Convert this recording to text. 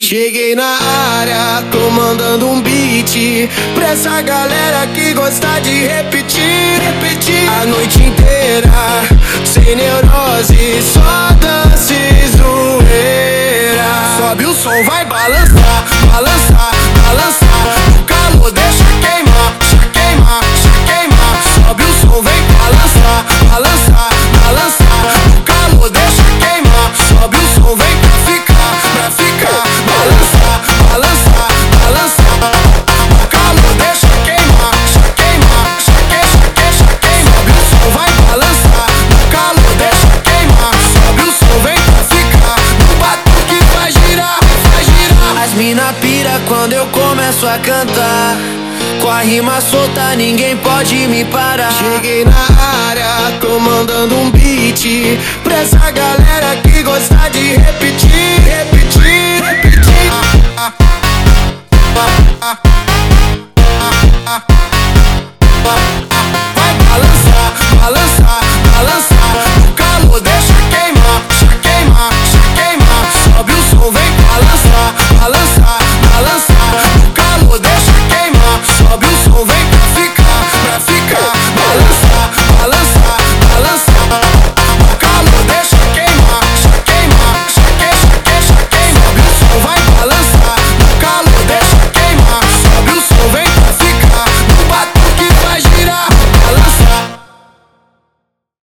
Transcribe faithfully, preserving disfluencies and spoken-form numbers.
Cheguei na área, tô mandando um beat pra essa galera que gosta de repetir, repetir a noite inteira, sem neurose, só dança e zoeira. Sobe o som, vai balançar, balançar, balançar. O calor deixa queimar, já queimar, já queimar. Sobe o som, vem balançar, balançar, balançar. O calor deixa queimar. Sobe o som, vem pra ficar, pra ficar. Balançar, balançar, balançar. O calor deixa queimar, já queimar, já que, já que, já queima. Sobe o som, vai balançar. O calor deixa queimar. Sobe o som, vem pra ficar. No batuque vai girar, vai girar. As mina pira quando eu começo a cantar. Com a rima solta ninguém pode me parar. Cheguei na área, tô mandando um beat pra essa galera que gosta de repetir, repetir.